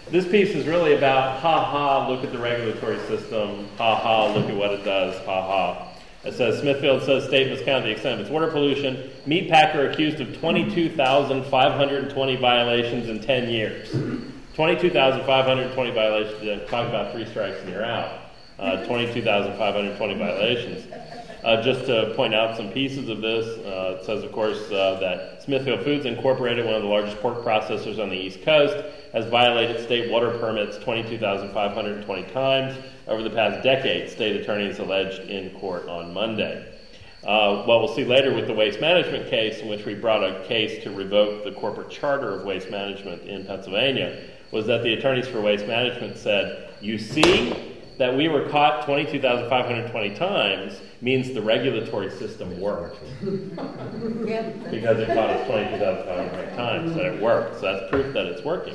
This piece is really about, look at the regulatory system, look at what it does, It says, Smithfield says state must count the extent of its water pollution. Meatpacker accused of 22,520 violations in 10 years. 22,520 violations. Talk about 3 strikes and you're out. 22,520 violations. Just to point out some pieces of this, it says, of course, that Smithfield Foods Incorporated, one of the largest pork processors on the East Coast, has violated state water permits 22,520 times over the past decade, state attorneys alleged in court on Monday. What we'll see later with the waste management case, in which we brought a case to revoke the corporate charter of waste management in Pennsylvania, was that the attorneys for waste management said, you see that we were caught 22,520 times means the regulatory system worked. Because it caught us 22,520 times, that it worked. So that's proof that it's working.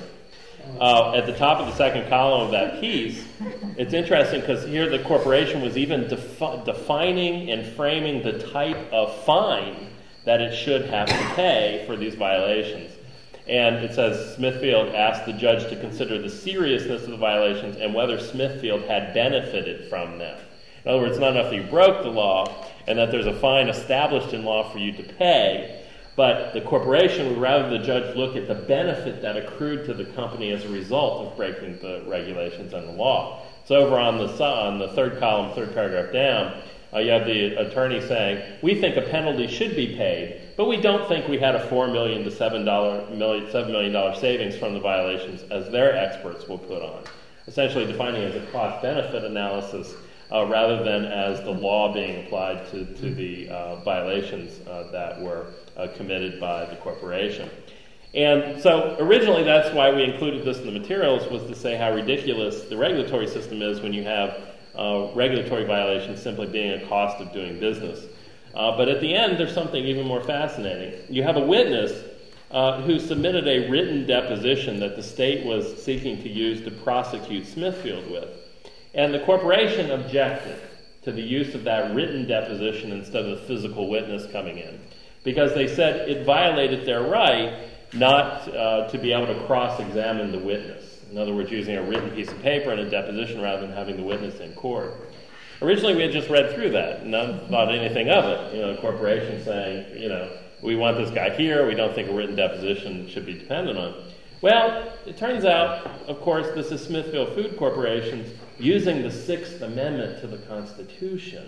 At the top of the second column of that piece, it's interesting because here the corporation was even defining and framing the type of fine that it should have to pay for these violations. And it says Smithfield asked the judge to consider the seriousness of the violations and whether Smithfield had benefited from them. In other words, it's not enough that you broke the law and that there's a fine established in law for you to pay, but the corporation would rather the judge look at the benefit that accrued to the company as a result of breaking the regulations and the law. So over on the third column, third paragraph down, you have the attorney saying, we think a penalty should be paid, but we don't think we had a $4 million to $7 million savings from the violations as their experts will put on. Essentially defining it as a cost-benefit analysis rather than as the law being applied to the violations that were committed by the corporation. And so originally that's why we included this in the materials, was to say how ridiculous the regulatory system is when you have regulatory violations simply being a cost of doing business. But at the end, there's something even more fascinating. You have a witness who submitted a written deposition that the state was seeking to use to prosecute Smithfield with. And the corporation objected to the use of that written deposition instead of the physical witness coming in, because they said it violated their right not to be able to cross-examine the witness. In other words, using a written piece of paper and a deposition rather than having the witness in court. Originally, we had just read through that and not thought anything of it. The corporation saying, we want this guy here, we don't think a written deposition should be dependent on. Well, it turns out, of course, this is Smithfield Food Corporation using the Sixth Amendment to the Constitution,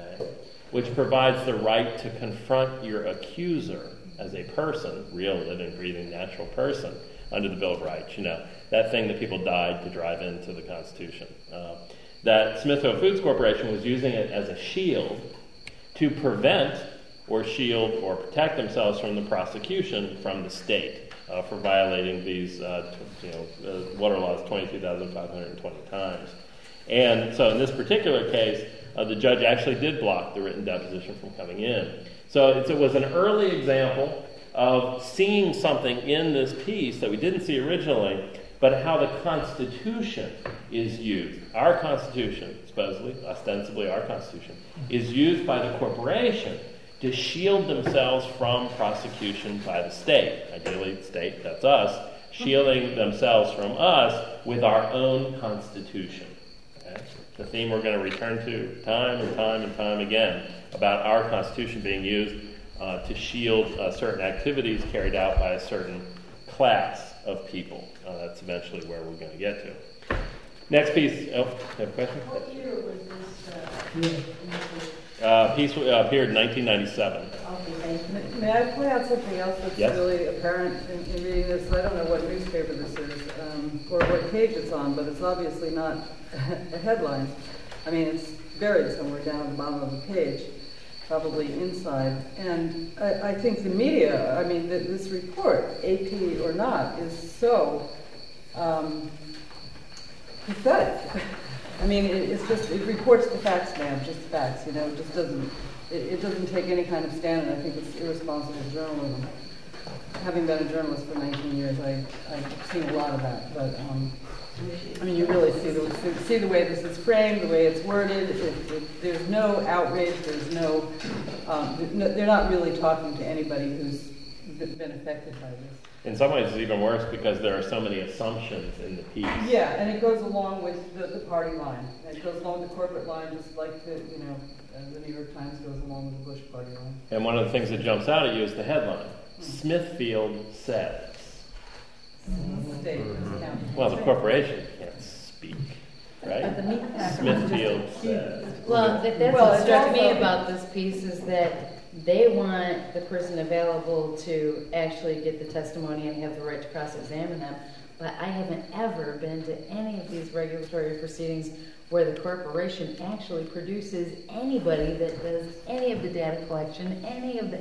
which provides the right to confront your accuser as a person, real, living, breathing, natural person, under the Bill of Rights. That thing that people died to drive into the Constitution. That Smithfield Foods Corporation was using it as a shield to prevent or shield or protect themselves from the prosecution from the state for violating these water laws 22,520 times. And so in this particular case, the judge actually did block the written deposition from coming in. So it was an early example of seeing something in this piece that we didn't see originally, but how the Constitution is used. Our Constitution, supposedly, ostensibly our Constitution, is used by the corporation to shield themselves from prosecution by the state. Ideally, the state, that's us, shielding themselves from us with our own Constitution. The theme we're going to return to time and time and time again about our Constitution being used to shield certain activities carried out by a certain class of people. That's eventually where we're going to get to. Next piece. Oh, you have a question? What year was this? Piece appeared in 1997. Okay. May I point out something else that's really apparent in reading this? I don't know what newspaper this is or what page it's on, but it's obviously not a headline. I mean, it's buried somewhere down at the bottom of the page, probably inside. And I think the media, this report, AP or not, is so pathetic. It reports the facts, ma'am, just the facts, it just doesn't, it doesn't take any kind of stand, and I think it's irresponsible journalism. Having been a journalist for 19 years, I've seen a lot of that, but, you really see the way this is framed, the way it's worded. There's no outrage, there's they're not really talking to anybody who's been affected by this. In some ways, it's even worse because there are so many assumptions in the piece. Yeah, and it goes along with the party line. It goes along with the corporate line, just like the New York Times goes along with the Bush party line. And one of the things that jumps out at you is the headline. Smithfield says. State, Well, the corporation can't speak, right? Smithfield says. Well, that's what struck me about this piece is that they want the person available to actually get the testimony and have the right to cross-examine them. But I haven't ever been to any of these regulatory proceedings where the corporation actually produces anybody that does any of the data collection, any of the...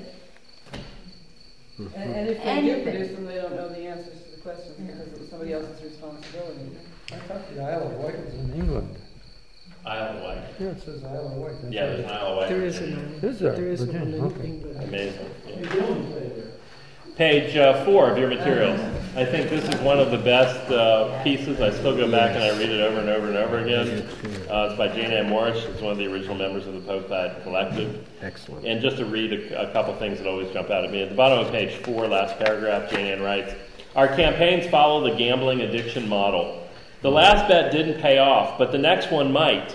And if they do produce them, they don't know the answers to the questions because it was somebody else's responsibility. I thought the Isle of Wight was in England. Isle of Wight. Yeah, it says Isle of Wight. Yeah, there's an Isle of Wight. There is one in England. Amazing. Yeah. Page 4 of your materials. I think this is one of the best pieces. I still go back and I read it over and over and over again. It's by Jane Ann Morris. She's one of the original members of the Postbad Collective. Excellent. And just to read a couple things that always jump out at me. At the bottom of page 4, last paragraph, Jane Ann writes, "Our campaigns follow the gambling addiction model. The last bet didn't pay off, but the next one might.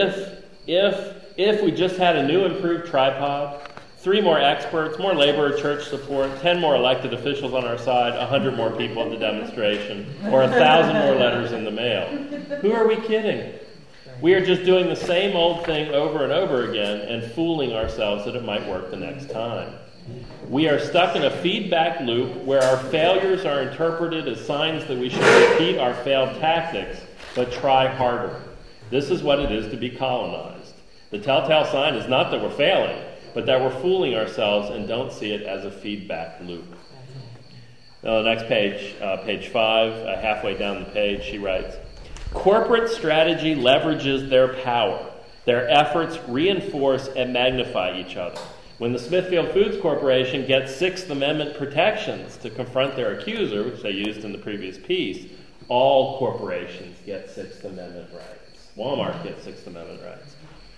If we just had a new improved tripod, 3 more experts, more labor, church support, 10 more elected officials on our side, 100 more people at the demonstration, or 1,000 more letters in the mail. Who are we kidding? We are just doing the same old thing over and over again and fooling ourselves that it might work the next time. We are stuck in a feedback loop where our failures are interpreted as signs that we should repeat our failed tactics, but try harder. This is what it is to be colonized. The telltale sign is not that we're failing, but that we're fooling ourselves and don't see it as a feedback loop." Now, the next page, page 5, halfway down the page, she writes, "Corporate strategy leverages their power. Their efforts reinforce and magnify each other. When the Smithfield Foods Corporation gets Sixth Amendment protections to confront their accuser, which they used in the previous piece, all corporations get Sixth Amendment rights. Walmart gets Sixth Amendment rights.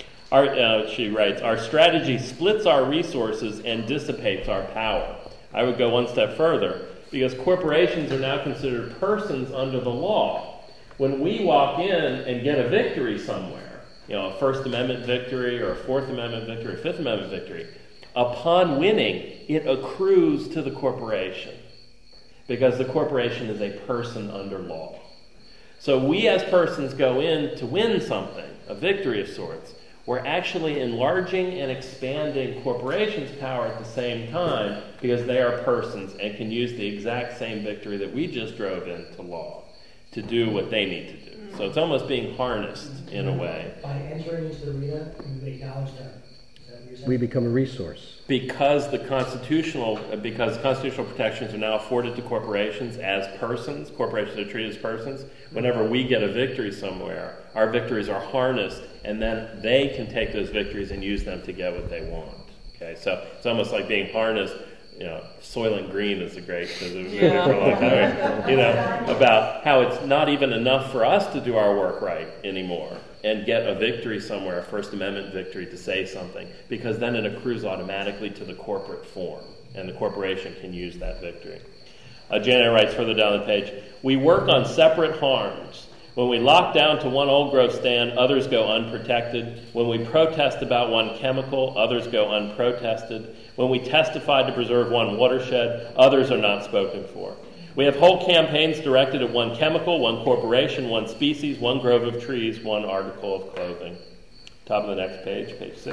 She writes, our strategy splits our resources and dissipates our power. I would go one step further, because corporations are now considered persons under the law. When we walk in and get a victory somewhere, a First Amendment victory or a Fourth Amendment victory, or Fifth Amendment victory, upon winning, it accrues to the corporation, because the corporation is a person under law. So we as persons go in to win something, a victory of sorts. We're actually enlarging and expanding corporations' power at the same time because they are persons and can use the exact same victory that we just drove into law to do what they need to do. So it's almost being harnessed in a way. By entering into the arena, you acknowledge them. Is that what you're saying? We become a resource. Because constitutional protections are now afforded to corporations as persons, corporations are treated as persons, whenever we get a victory somewhere, our victories are harnessed, and then they can take those victories and use them to get what they want. Okay, so it's almost like being harnessed. Soylent Green is a great movie for a long time. About how it's not even enough for us to do our work right anymore and get a victory somewhere, a First Amendment victory, to say something, because then it accrues automatically to the corporate form, and the corporation can use that victory. Janet writes further down the page, "We work on separate harms. When we lock down to one old growth stand, others go unprotected. When we protest about one chemical, others go unprotested. When we testify to preserve one watershed, others are not spoken for. We have whole campaigns directed at one chemical, one corporation, one species, one grove of trees, one article of clothing." Top of the next page, page 6.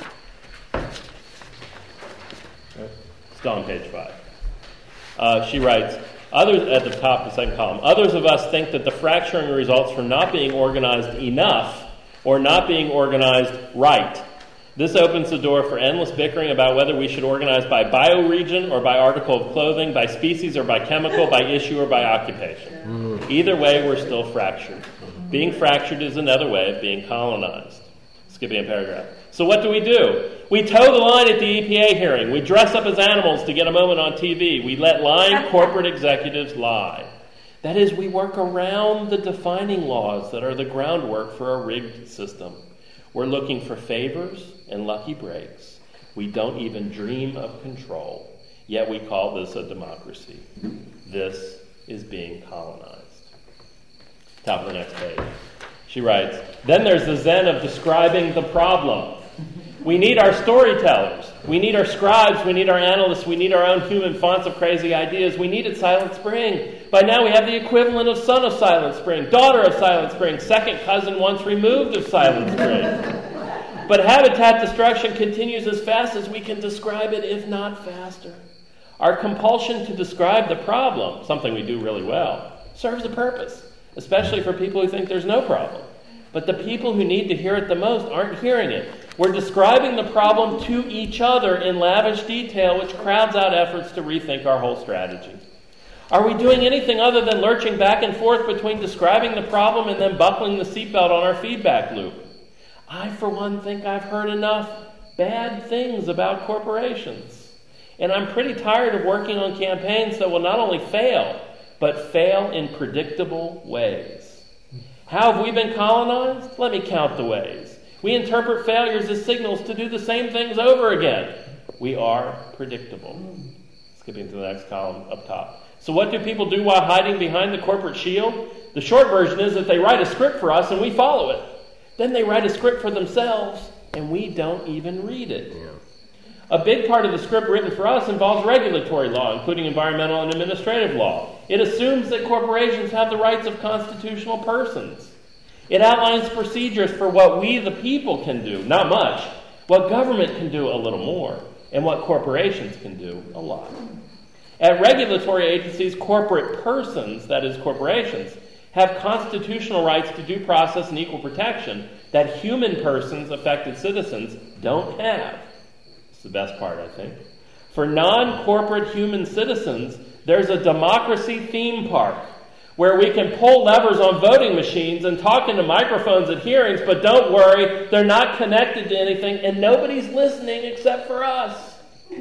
Still on page 5. She writes, others at the top of the second column, "Others of us think that the fracturing results from not being organized enough or not being organized right. This opens the door for endless bickering about whether we should organize by bioregion or by article of clothing, by species or by chemical, by issue or by occupation. Either way, we're still fractured. Being fractured is another way of being colonized." Skipping a paragraph. "So what do? We toe the line at the EPA hearing. We dress up as animals to get a moment on TV. We let lying corporate executives lie. That is, we work around the defining laws that are the groundwork for a rigged system. We're looking for favors and lucky breaks. We don't even dream of control. Yet we call this a democracy. This is being colonized. Top of the next page. She writes, then there's the zen of describing the problem. We need our storytellers. We need our scribes. We need our analysts. We need our own human fonts of crazy ideas. We needed Silent Spring. By now we have the equivalent of son of Silent Spring, daughter of Silent Spring, second cousin once removed of Silent Spring. But habitat destruction continues as fast as we can describe it, if not faster. Our compulsion to describe the problem, something we do really well, serves a purpose, especially for people who think there's no problem. But the people who need to hear it the most aren't hearing it. We're describing the problem to each other in lavish detail, which crowds out efforts to rethink our whole strategy. Are we doing anything other than lurching back and forth between describing the problem and then buckling the seatbelt on our feedback loop? I, for one, think I've heard enough bad things about corporations. And I'm pretty tired of working on campaigns that will not only fail, but fail in predictable ways. How have we been colonized? Let me count the ways. We interpret failures as signals to do the same things over again. We are predictable. Skipping to the next column up top. So what do people do while hiding behind the corporate shield? The short version is that they write a script for us and we follow it. Then they write a script for themselves and we don't even read it. Yeah. A big part of the script written for us involves regulatory law, including environmental and administrative law. It assumes that corporations have the rights of constitutional persons. It outlines procedures for what we, the people, can do, not much, what government can do a little more, and what corporations can do a lot. At regulatory agencies, corporate persons, that is corporations, have constitutional rights to due process and equal protection that human persons, affected citizens, don't have. It's the best part, I think. For non-corporate human citizens, there's a democracy theme park where we can pull levers on voting machines and talk into microphones at hearings, but don't worry, they're not connected to anything, and nobody's listening except for us.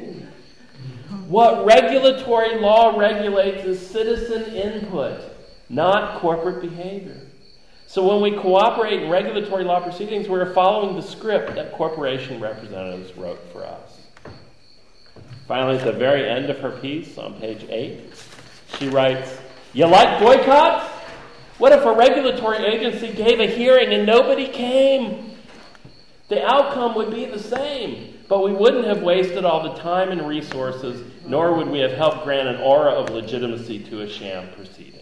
What regulatory law regulates is citizen input, not corporate behavior. So when we cooperate in regulatory law proceedings, we're following the script that corporation representatives wrote for us. Finally, at the very end of her piece, on page 8, she writes, you like boycotts? What if a regulatory agency gave a hearing and nobody came? The outcome would be the same, but we wouldn't have wasted all the time and resources, nor would we have helped grant an aura of legitimacy to a sham proceeding.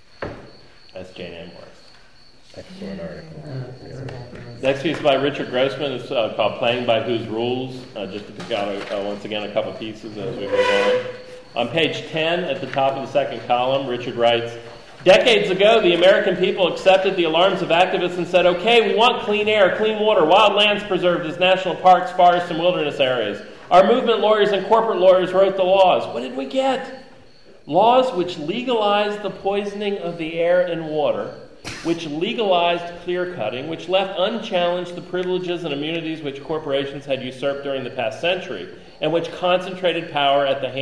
That's Jane Amherst. Excellent article. Next piece by Richard Grossman is called Playing by Whose Rules, just to pick out, once again, a couple pieces as we move on. On page 10, at the top of the second column, Richard writes, decades ago, the American people accepted the alarms of activists and said, okay, we want clean air, clean water, wild lands preserved as national parks, forests, and wilderness areas. Our movement lawyers and corporate lawyers wrote the laws. What did we get? Laws which legalized the poisoning of the air and water, which legalized clear-cutting, which left unchallenged the privileges and immunities which corporations had usurped during the past century, and which concentrated power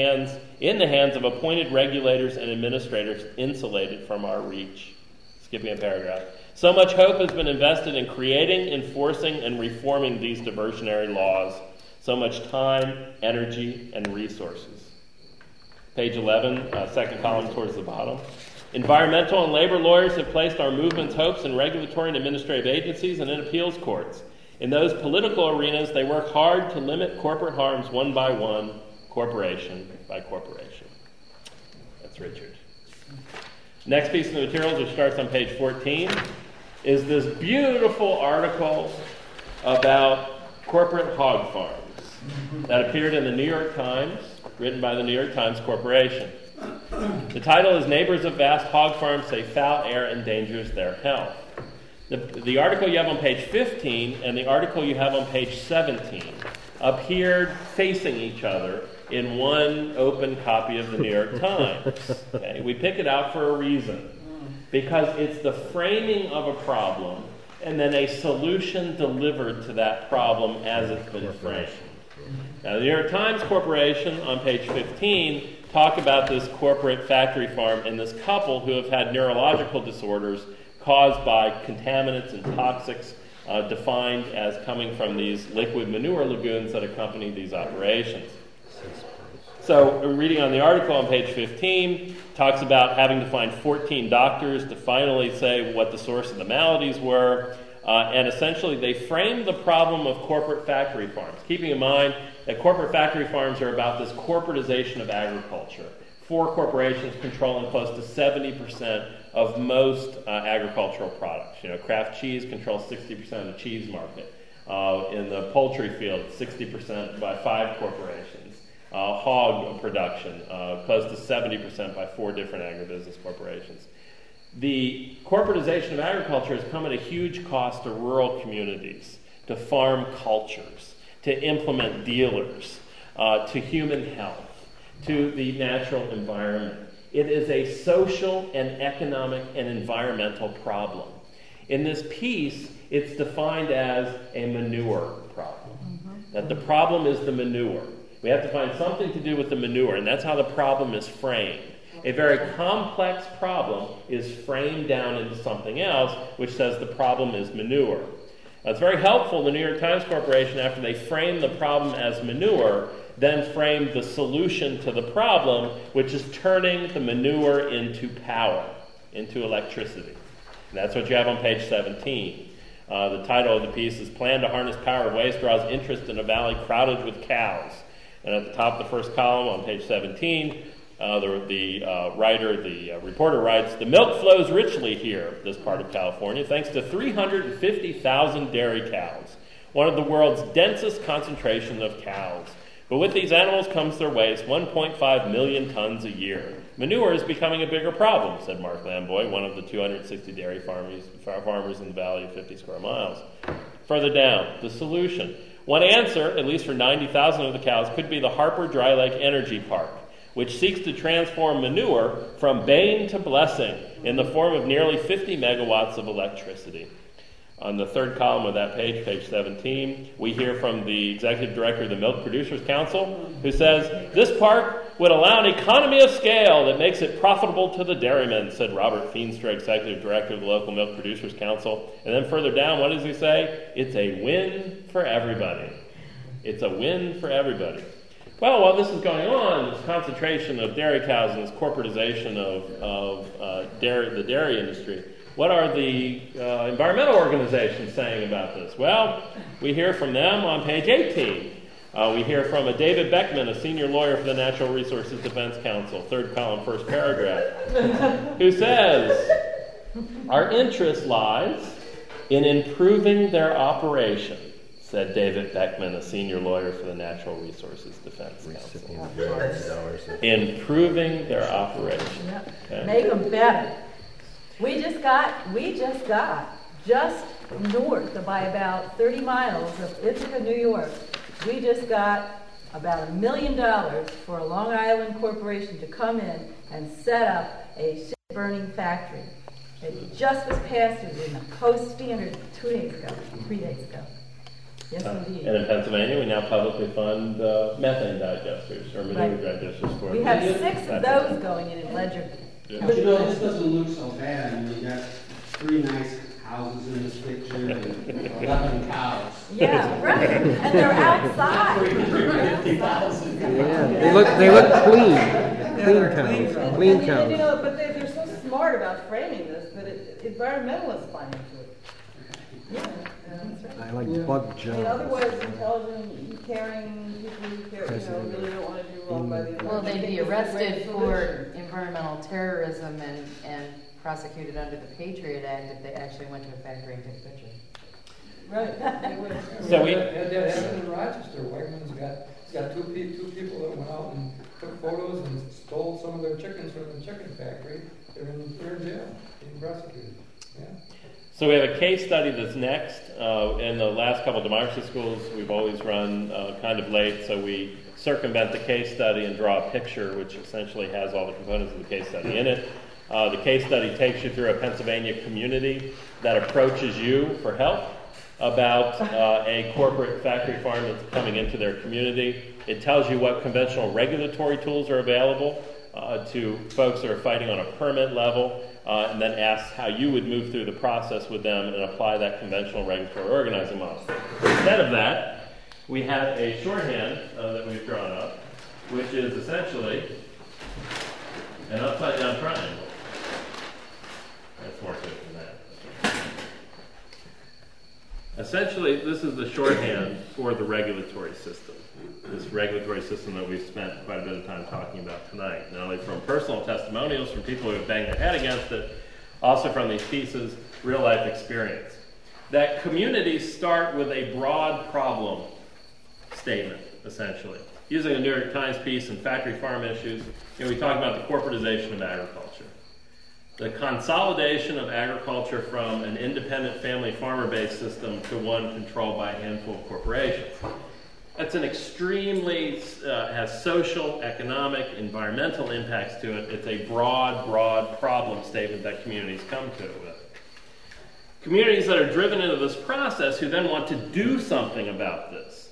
in the hands of appointed regulators and administrators insulated from our reach. Skipping a paragraph. So much hope has been invested in creating, enforcing, and reforming these diversionary laws. So much time, energy, and resources. Page 11, second column towards the bottom. Environmental and labor lawyers have placed our movement's hopes in regulatory and administrative agencies and in appeals courts. In those political arenas, they work hard to limit corporate harms one by one, corporation by corporation. That's Richard. Next piece of the materials, which starts on page 14, is this beautiful article about corporate hog farms that appeared in the New York Times, written by the New York Times Corporation. The title is Neighbors of Vast Hog Farms Say Foul Air Endangers Their Health. The article you have on page 15 and the article you have on page 17 appeared facing each other in one open copy of the New York Times. Okay? We pick it out for a reason, because it's the framing of a problem and then a solution delivered to that problem as it's been framed. Now, the New York Times Corporation on page 15 talk about this corporate factory farm and this couple who have had neurological disorders caused by contaminants and toxics defined as coming from these liquid manure lagoons that accompany these operations. So reading on the article on page 15, talks about having to find 14 doctors to finally say what the source of the maladies were. And essentially they framed the problem of corporate factory farms, keeping in mind that corporate factory farms are about this corporatization of agriculture. 4 corporations controlling close to 70% of most agricultural products. Kraft cheese controls 60% of the cheese market. In the poultry field, 60% by 5 corporations. Hog production, close to 70% by 4 different agribusiness corporations. The corporatization of agriculture has come at a huge cost to rural communities, to farm cultures, to implement dealers, to human health, to the natural environment. It is a social and economic and environmental problem. In this piece, it's defined as a manure problem. That the problem is the manure. We have to find something to do with the manure, and that's how the problem is framed. A very complex problem is framed down into something else, which says the problem is manure. Now, it's very helpful, the New York Times Corporation, after they framed the problem as manure, then framed the solution to the problem, which is turning the manure into power, into electricity. And that's what you have on page 17. The title of the piece is Plan to Harness Power of Waste Draws Interest in a Valley Crowded with Cows. And at the top of the first column on page 17, the reporter writes, the milk flows richly here, this part of California, thanks to 350,000 dairy cows, one of the world's densest concentrations of cows. But with these animals comes their waste, 1.5 million tons a year. Manure is becoming a bigger problem, said Mark Lamboy, one of the 260 dairy farmers in the Valley of 50 square miles. Further down, the solution. One answer, at least for 90,000 of the cows, could be the Harper Dry Lake Energy Park, which seeks to transform manure from bane to blessing in the form of nearly 50 megawatts of electricity. On the third column of that page, page 17, we hear from the executive director of the Milk Producers Council, who says, this park would allow an economy of scale that makes it profitable to the dairymen, said Robert Feenstra, executive director of the local Milk Producers Council. And then further down, what does he say? It's a win for everybody. It's a win for everybody. Well, while this is going on, this concentration of dairy cows and this corporatization of the dairy industry, what are the environmental organizations saying about this? Well, we hear from them on page 18. We hear from a David Beckman, a senior lawyer for the Natural Resources Defense Council, third column, first paragraph, who says, our interest lies in improving their operation, said David Beckman, a senior lawyer for the Natural Resources Defense Council. Improving their operation. Okay. Make them better. We just got north of by about 30 miles of Ithaca, New York. We just got about $1 million for a Long Island corporation to come in and set up a shit-burning factory. It just was passed. It was in the Coast Standard 3 days ago. Yes, indeed. And in Pennsylvania, we now publicly fund methane digesters or manure digesters for. We have 6 of those going in Ledger. Yeah. But this doesn't look so bad. I mean, you got 3 nice houses in this picture and 11 cows. Yeah, right. And they're outside. Yeah, they look clean. Clean cows. But they're so smart about framing this that environmentalists buy into it. Yeah. That's right. I like bug jobs. Otherwise, intelligent, caring people who care, really don't want to do wrong by the environment. Well, they'd be arrested for environmental terrorism and prosecuted under the Patriot Act if they actually went to a factory and took pictures. Right. So we had that happen in Rochester. Wegmans got two people that went out and took photos and stole some of their chickens from the chicken factory. They're in jail, being prosecuted. Yeah. So we have a case study that's next. In the last couple of democracy schools, we've always run kind of late, so we circumvent the case study and draw a picture, which essentially has all the components of the case study in it. The case study takes you through a Pennsylvania community that approaches you for help about a corporate factory farm that's coming into their community. It tells you what conventional regulatory tools are available to folks that are fighting on a permit level, and then asks how you would move through the process with them and apply that conventional regulatory organizing model. Instead of that, we have a shorthand that we've drawn up which is essentially an upside down triangle. That's more good than that. Essentially, this is the shorthand for the regulatory system. This regulatory system that we've spent quite a bit of time talking about tonight, not only from personal testimonials from people who have banged their head against it, also from these pieces, real life experience. That communities start with a broad problem statement, essentially. Using a New York Times piece and factory farm issues, we talk about the corporatization of agriculture. The consolidation of agriculture from an independent family farmer-based system to one controlled by a handful of corporations. That's an extremely, has social, economic, environmental impacts to it. It's a broad problem statement that communities come to it with. Communities that are driven into this process who then want to do something about this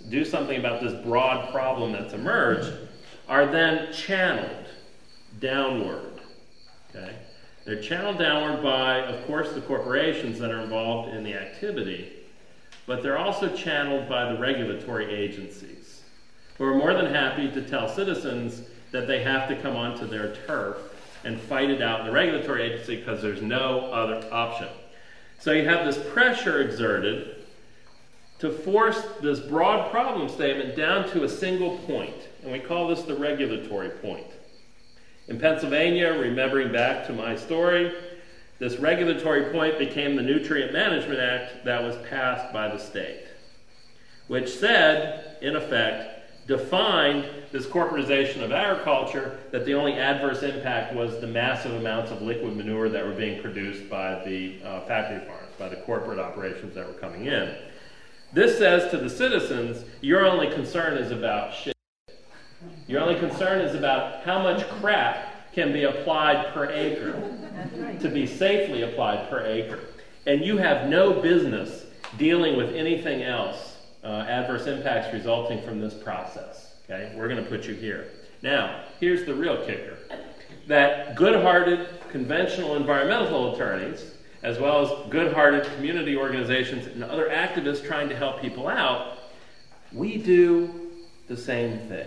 broad problem that's emerged, are then channeled downward. Okay? They're channeled downward by, of course, the corporations that are involved in the activity, but they're also channeled by the regulatory agencies, who are more than happy to tell citizens that they have to come onto their turf and fight it out in the regulatory agency because there's no other option. So you have this pressure exerted to force this broad problem statement down to a single point, and we call this the regulatory point. In Pennsylvania, remembering back to my story, this regulatory point became the Nutrient Management Act that was passed by the state, which said, in effect, defined this corporatization of agriculture, that the only adverse impact was the massive amounts of liquid manure that were being produced by the factory farms, by the corporate operations that were coming in. This says to the citizens, your only concern is about shit. Your only concern is about how much crap can be applied per acre, to be safely applied per acre. And you have no business dealing with anything else, adverse impacts resulting from this process. Okay, we're going to put you here. Now, here's the real kicker. That good-hearted, conventional environmental attorneys, as well as good-hearted community organizations and other activists trying to help people out, we do the same thing.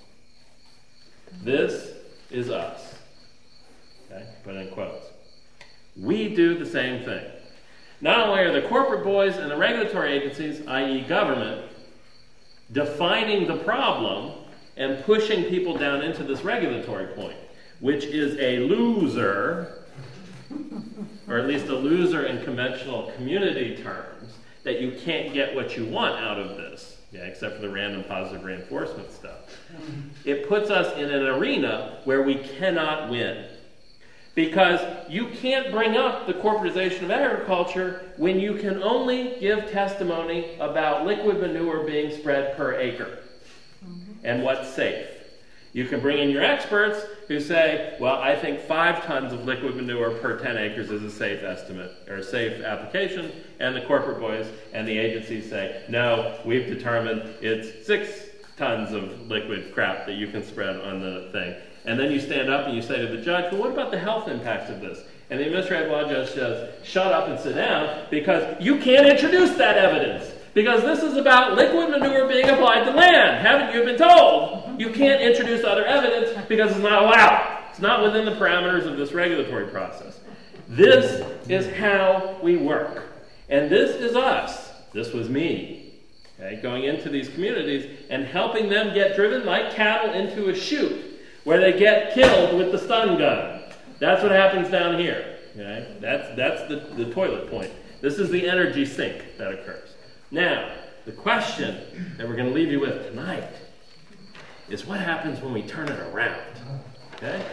This is us. Okay, put in quotes. We do the same thing. Not only are the corporate boys and the regulatory agencies, i.e. government, defining the problem and pushing people down into this regulatory point, which is a loser, or at least a loser in conventional community terms, that you can't get what you want out of this, except for the random positive reinforcement stuff. It puts us in an arena where we cannot win. Because you can't bring up the corporatization of agriculture when you can only give testimony about liquid manure being spread per acre and what's safe. You can bring in your experts who say, well, I think 5 tons of liquid manure per 10 acres is a safe estimate, or a safe application, and the corporate boys and the agencies say, no, we've determined it's 6 tons of liquid crap that you can spread on the thing. And then you stand up and you say to the judge, well, what about the health impacts of this? And the administrative law judge says, shut up and sit down, because you can't introduce that evidence. Because this is about liquid manure being applied to land. Haven't you been told? You can't introduce other evidence because it's not allowed. It's not within the parameters of this regulatory process. This is how we work. And this is us. This was me. Okay, going into these communities and helping them get driven like cattle into a chute, where they get killed with the stun gun. That's what happens down here. Okay? That's the toilet point. This is the energy sink that occurs. Now, the question that we're going to leave you with tonight is what happens when we turn it around. Okay?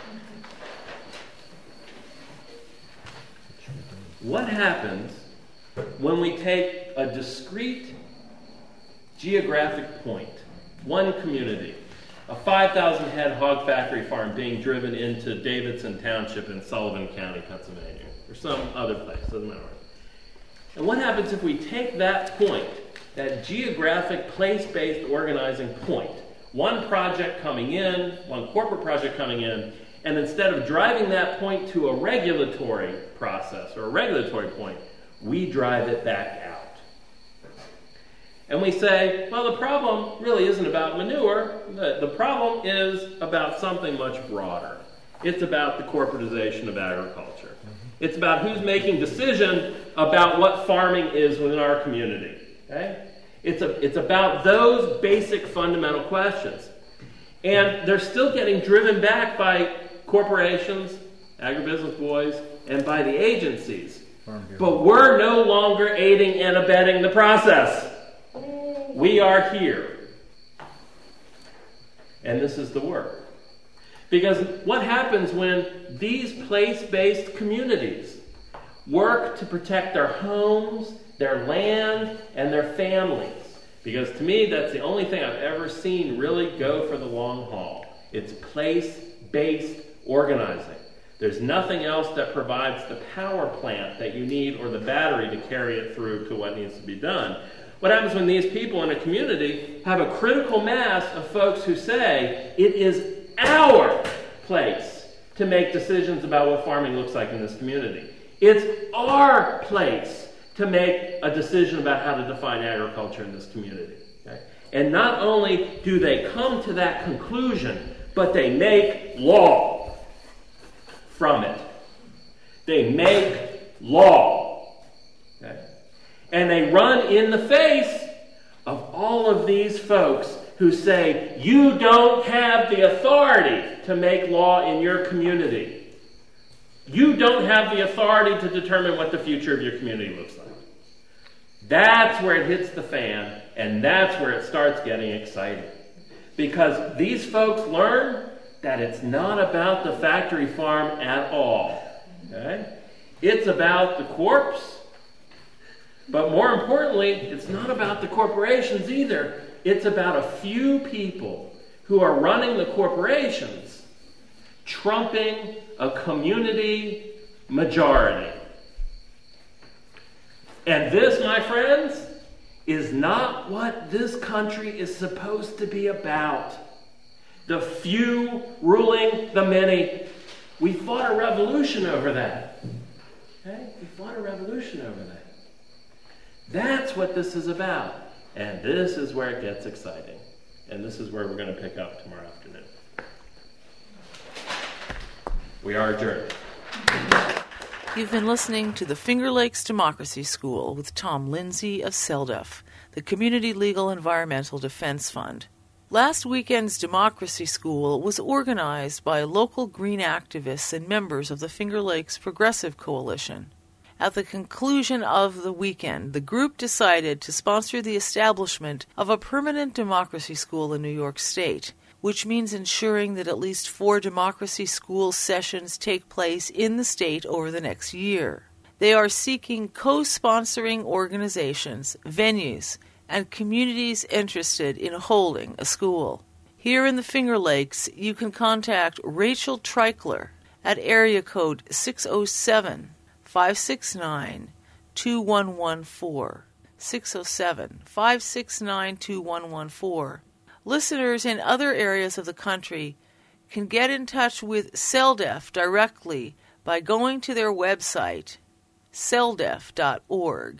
What happens when we take a discrete geographic point, one community, a 5,000 head hog factory farm being driven into Davidson Township in Sullivan County, Pennsylvania, or some other place, doesn't matter. And what happens if we take that point, that geographic place-based organizing point, one project coming in, one corporate project coming in, and instead of driving that point to a regulatory process or a regulatory point, we drive it back out. And we say, well, the problem really isn't about manure. The problem is about something much broader. It's about the corporatization of agriculture. It's about who's making decisions about what farming is within our community. Okay? It's about those basic fundamental questions. And they're still getting driven back by corporations, agribusiness boys, and by the agencies. But we're no longer aiding and abetting the process. We are here. And this is the work. Because what happens when these place-based communities work to protect their homes, their land, and their families? Because to me, that's the only thing I've ever seen really go for the long haul. It's place-based organizing. There's nothing else that provides the power plant that you need or the battery to carry it through to what needs to be done. What happens when these people in a community have a critical mass of folks who say, it is our place to make decisions about what farming looks like in this community. It's our place to make a decision about how to define agriculture in this community. Okay? And not only do they come to that conclusion, but they make law from it. They make law. Okay? And they run in the face of all of these folks who say, you don't have the authority to make law in your community. You don't have the authority to determine what the future of your community looks like. That's where it hits the fan, and that's where it starts getting exciting. Because these folks learn that it's not about the factory farm at all. Okay? It's about the corpse. But more importantly, it's not about the corporations either. It's about a few people who are running the corporations, trumping a community majority. And this, my friends, is not what this country is supposed to be about. The few ruling the many. We fought a revolution over that. Okay? We fought a revolution over that. That's what this is about. And this is where it gets exciting. And this is where we're going to pick up tomorrow afternoon. We are adjourned. You've been listening to the Finger Lakes Democracy School with Tom Lindsay of CELDEF, the Community Legal Environmental Defense Fund. Last weekend's Democracy School was organized by local green activists and members of the Finger Lakes Progressive Coalition. At the conclusion of the weekend, the group decided to sponsor the establishment of a permanent democracy school in New York State, which means ensuring that at least 4 democracy school sessions take place in the state over the next year. They are seeking co-sponsoring organizations, venues, and communities interested in holding a school. Here in the Finger Lakes, you can contact Rachel Treichler at area code 607-569-2114. 607-569-2114. Listeners in other areas of the country can get in touch with CELDEF directly by going to their website, celdef.org,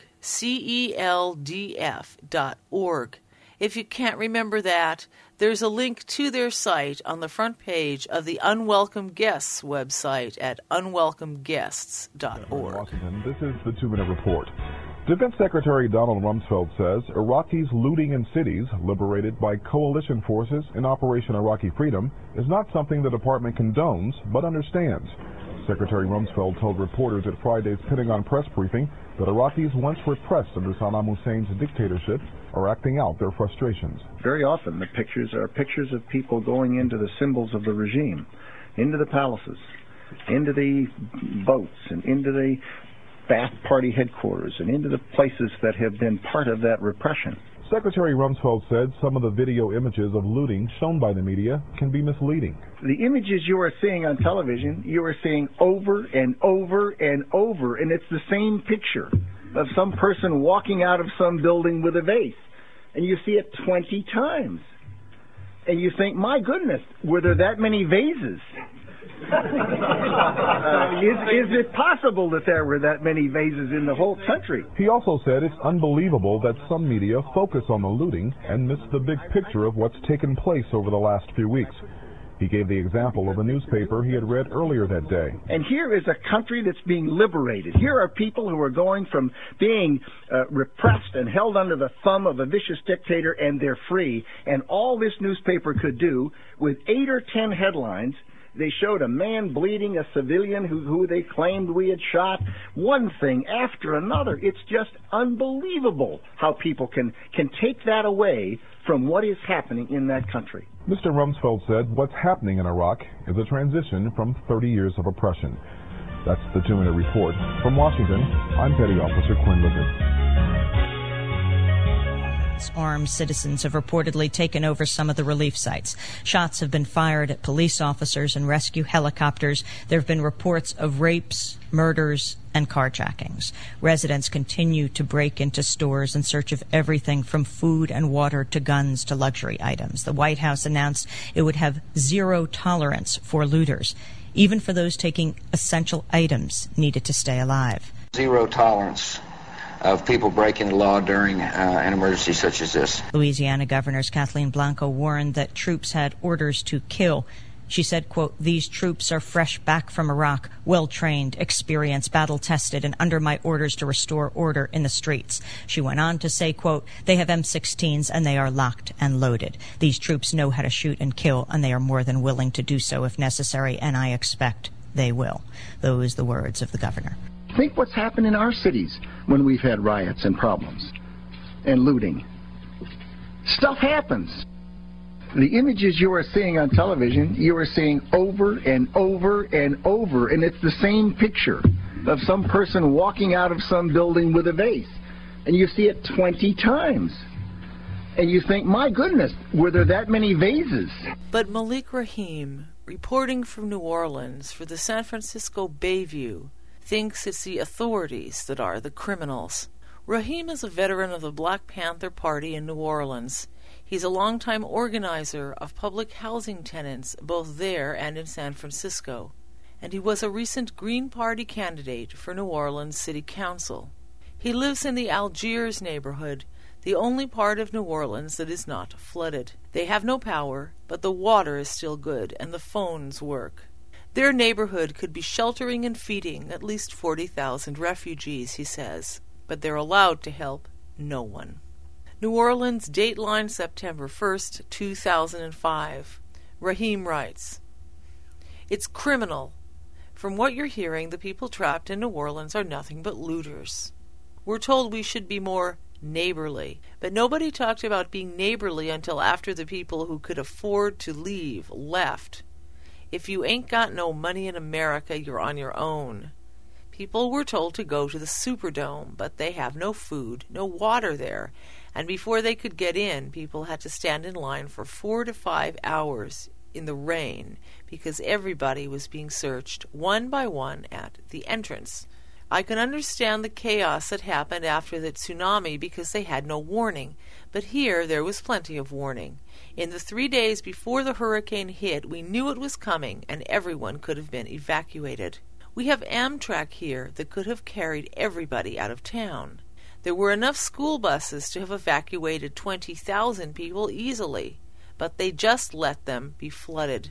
celdf.org. If you can't remember that, there's a link to their site on the front page of the Unwelcome Guests website at unwelcomeguests.org. Washington, this is the 2-Minute Report. Defense Secretary Donald Rumsfeld says Iraqis looting in cities liberated by coalition forces in Operation Iraqi Freedom is not something the department condones, but understands. Secretary Rumsfeld told reporters at Friday's Pentagon press briefing that Iraqis once repressed under Saddam Hussein's dictatorship are acting out their frustrations. Very often the pictures are pictures of people going into the symbols of the regime, into the palaces, into the boats, and into the Ba'ath Party headquarters, and into the places that have been part of that repression. Secretary Rumsfeld said some of the video images of looting shown by the media can be misleading. The images you are seeing on television, you are seeing over and over and over, and it's the same picture of some person walking out of some building with a vase. And you see it 20 times. And you think, my goodness, were there that many vases? Is it possible that there were that many vases in the whole country? He also said it's unbelievable that some media focus on the looting and miss the big picture of what's taken place over the last few weeks. He gave the example of a newspaper he had read earlier that day. And here is a country that's being liberated. Here are people who are going from being repressed and held under the thumb of a vicious dictator, and they're free. And all this newspaper could do, with 8 or 10 headlines, they showed a man bleeding, a civilian who they claimed we had shot, one thing after another. It's just unbelievable how people can take that away from what is happening in that country. Mr. Rumsfeld said what's happening in Iraq is a transition from 30 years of oppression. That's the 2-Minute Report. From Washington, I'm Petty Officer Quinn Lippert. Armed citizens have reportedly taken over some of the relief sites. Shots have been fired at police officers and rescue helicopters. There have been reports of rapes, murders, and carjackings. Residents continue to break into stores in search of everything from food and water to guns to luxury items. The White House announced it would have zero tolerance for looters. Even for those taking essential items needed to stay alive. Zero tolerance of people breaking the law during an emergency such as this. Louisiana Governor Kathleen Blanco warned that troops had orders to kill. She said, quote, "These troops are fresh back from Iraq, well-trained, experienced, battle-tested, and under my orders to restore order in the streets." She went on to say, quote, "They have M16s and they are locked and loaded. These troops know how to shoot and kill, and they are more than willing to do so if necessary, and I expect they will." Those the words of the governor. Think what's happened in our cities when we've had riots and problems and looting. Stuff happens. The images you are seeing on television, you are seeing over and over and over, and it's the same picture of some person walking out of some building with a vase. And you see it 20 times. And you think, my goodness, were there that many vases? But Malik Rahim, reporting from New Orleans for the San Francisco Bayview, thinks it's the authorities that are the criminals. Rahim is a veteran of the Black Panther Party in New Orleans. He's a longtime organizer of public housing tenants both there and in San Francisco, and he was a recent Green Party candidate for New Orleans City Council. He lives in the Algiers neighborhood, the only part of New Orleans that is not flooded. They have no power, but the water is still good and the phones work. Their neighborhood could be sheltering and feeding at least 40,000 refugees, he says, but they're allowed to help no one. New Orleans, Dateline, September 1st, 2005. Rahim writes, "It's criminal. From what you're hearing, the people trapped in New Orleans are nothing but looters. We're told we should be more neighborly, but nobody talked about being neighborly until after the people who could afford to leave left. If you ain't got no money in America, you're on your own. People were told to go to the Superdome, but they have no food, no water there, and before they could get in, people had to stand in line for 4 to 5 hours in the rain because everybody was being searched one by one at the entrance. I can understand the chaos that happened after the tsunami because they had no warning, but here there was plenty of warning. In the 3 days before the hurricane hit, we knew it was coming and everyone could have been evacuated. We have Amtrak here that could have carried everybody out of town. There were enough school buses to have evacuated 20,000 people easily, but they just let them be flooded.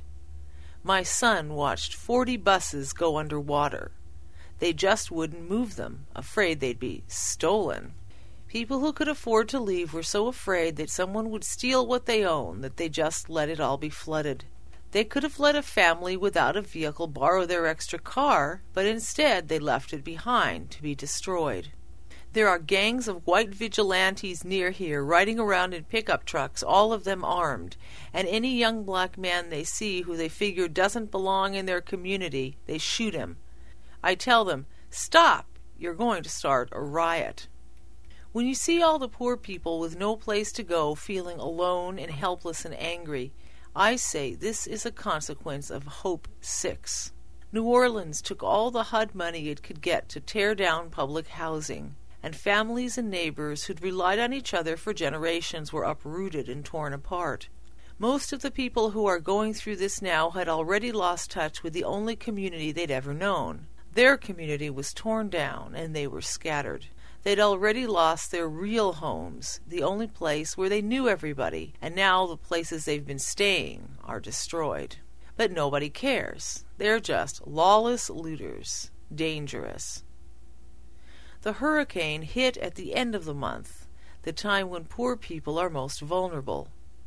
My son watched 40 buses go underwater. They just wouldn't move them, afraid they'd be stolen. People who could afford to leave were so afraid that someone would steal what they own that they just let it all be flooded. They could have let a family without a vehicle borrow their extra car, but instead they left it behind to be destroyed. There are gangs of white vigilantes near here riding around in pickup trucks, all of them armed, and any young black man they see who they figure doesn't belong in their community, they shoot him. I tell them, stop, you're going to start a riot. When you see all the poor people with no place to go, feeling alone and helpless and angry, I say this is a consequence of Hope 6. New Orleans took all the HUD money it could get to tear down public housing, and families and neighbors who'd relied on each other for generations were uprooted and torn apart. Most of the people who are going through this now had already lost touch with the only community they'd ever known. Their community was torn down, and they were scattered. They'd already lost their real homes, the only place where they knew everybody, and now the places they've been staying are destroyed. But nobody cares. They're just lawless looters, dangerous. The hurricane hit at the end of the month, the time when poor people are most vulnerable.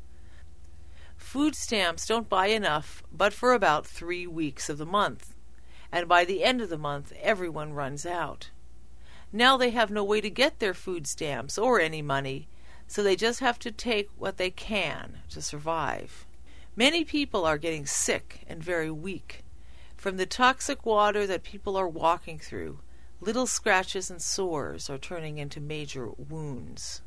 Food stamps don't buy enough but for about 3 weeks of the month, and by the end of the month everyone runs out. Now they have no way to get their food stamps or any money, so they just have to take what they can to survive. Many people are getting sick and very weak. From the toxic water that people are walking through, little scratches and sores are turning into major wounds.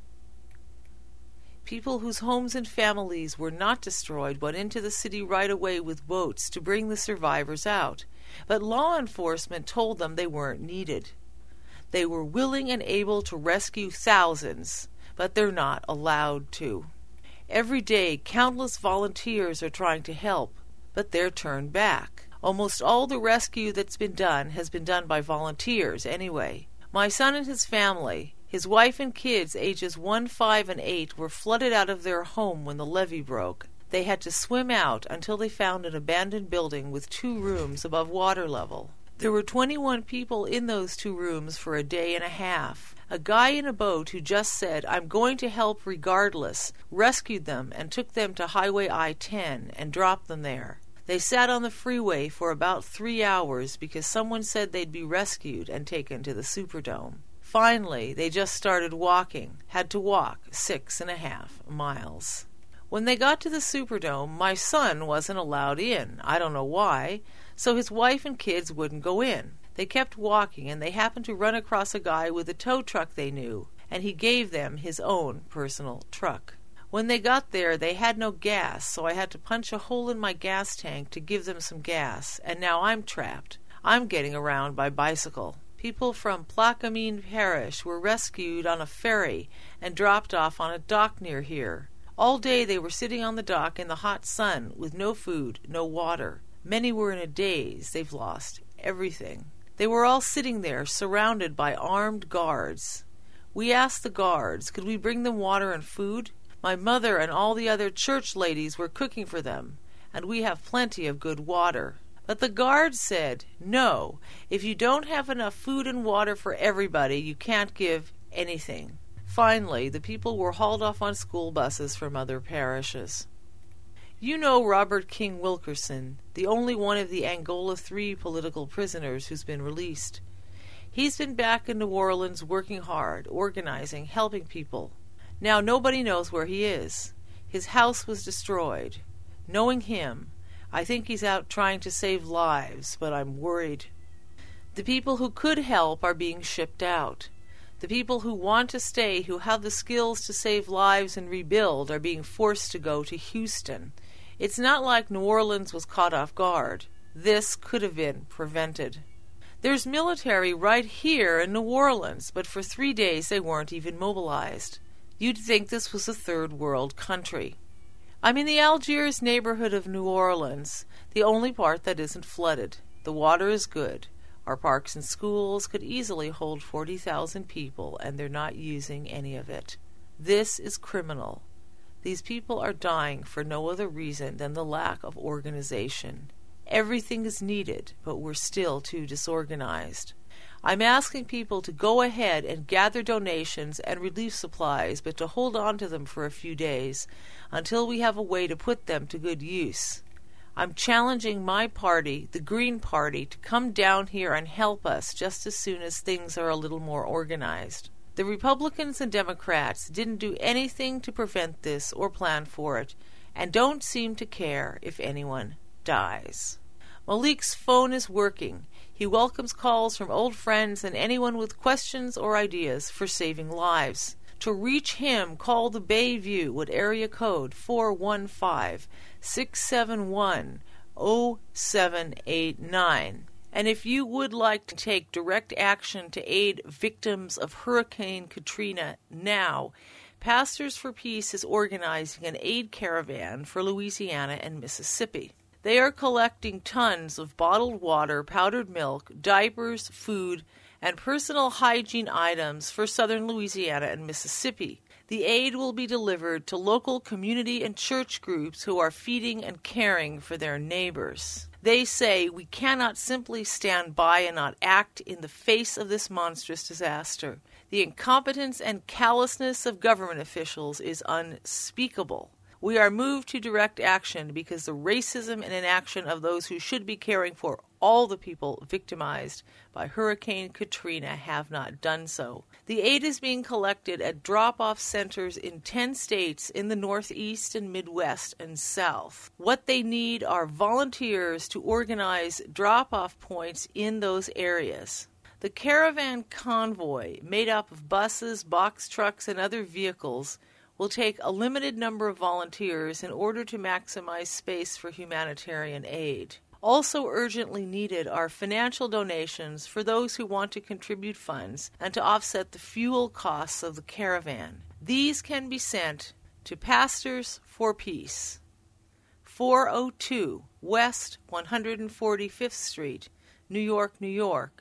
People whose homes and families were not destroyed went into the city right away with boats to bring the survivors out, but law enforcement told them they weren't needed. They were willing and able to rescue thousands, but they're not allowed to. Every day, countless volunteers are trying to help, but they're turned back. Almost all the rescue that's been done has been done by volunteers anyway. My son and his family, his wife and kids ages 1, 5, and 8, were flooded out of their home when the levee broke. They had to swim out until they found an abandoned building with 2 rooms above water level. There were 21 people in those 2 rooms for a day and a half. A guy in a boat who just said, "I'm going to help regardless," rescued them and took them to Highway I-10 and dropped them there. They sat on the freeway for about 3 hours because someone said they'd be rescued and taken to the Superdome. Finally, they just started walking, had to walk 6.5 miles. When they got to the Superdome, my son wasn't allowed in. I don't know why. So his wife and kids wouldn't go in. They kept walking, and they happened to run across a guy with a tow truck they knew, and he gave them his own personal truck. When they got there, they had no gas, so I had to punch a hole in my gas tank to give them some gas, and now I'm trapped. I'm getting around by bicycle. People from Plaquemine Parish were rescued on a ferry and dropped off on a dock near here. All day they were sitting on the dock in the hot sun with no food, no water. Many were in a daze. They've lost everything. They were all sitting there, surrounded by armed guards. We asked the guards, could we bring them water and food? My mother and all the other church ladies were cooking for them, and we have plenty of good water. But the guards said, no, if you don't have enough food and water for everybody, you can't give anything. Finally, the people were hauled off on school buses from other parishes. You know Robert King Wilkerson, the only one of the Angola 3 political prisoners who's been released. He's been back in New Orleans working hard, organizing, helping people. Now nobody knows where he is. His house was destroyed. Knowing him, I think he's out trying to save lives, but I'm worried. The people who could help are being shipped out. The people who want to stay, who have the skills to save lives and rebuild, are being forced to go to Houston. It's not like New Orleans was caught off guard. This could have been prevented. There's military right here in New Orleans, but for 3 days they weren't even mobilized. You'd think this was a third world country. I'm in the Algiers neighborhood of New Orleans, the only part that isn't flooded. The water is good. Our parks and schools could easily hold 40,000 people, and they're not using any of it. This is criminal. These people are dying for no other reason than the lack of organization. Everything is needed, but we're still too disorganized. I'm asking people to go ahead and gather donations and relief supplies, but to hold on to them for a few days until we have a way to put them to good use. I'm challenging my party, the Green Party, to come down here and help us just as soon as things are a little more organized. The Republicans and Democrats didn't do anything to prevent this or plan for it, and don't seem to care if anyone dies. Malik's phone is working. He welcomes calls from old friends and anyone with questions or ideas for saving lives. To reach him, call the Bayview at area code 415-671-0789. And if you would like to take direct action to aid victims of Hurricane Katrina now, Pastors for Peace is organizing an aid caravan for Louisiana and Mississippi. They are collecting tons of bottled water, powdered milk, diapers, food, and personal hygiene items for southern Louisiana and Mississippi. The aid will be delivered to local community and church groups who are feeding and caring for their neighbors. They say we cannot simply stand by and not act in the face of this monstrous disaster. The incompetence and callousness of government officials is unspeakable. We are moved to direct action because the racism and inaction of those who should be caring for all the people victimized by Hurricane Katrina have not done so. The aid is being collected at drop-off centers in 10 states in the Northeast and Midwest and South. What they need are volunteers to organize drop-off points in those areas. The caravan convoy, made up of buses, box trucks, and other vehicles, will take a limited number of volunteers in order to maximize space for humanitarian aid. Also urgently needed are financial donations for those who want to contribute funds and to offset the fuel costs of the caravan. These can be sent to Pastors for Peace, 402 West 145th Street, New York, New York,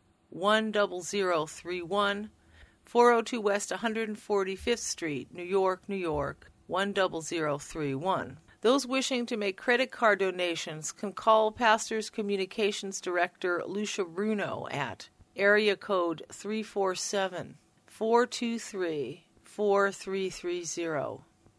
10031, 402 West 145th Street, New York, New York, 10031. Those wishing to make credit card donations can call Pastors Communications Director Lucia Bruno at area code 347-423-4330,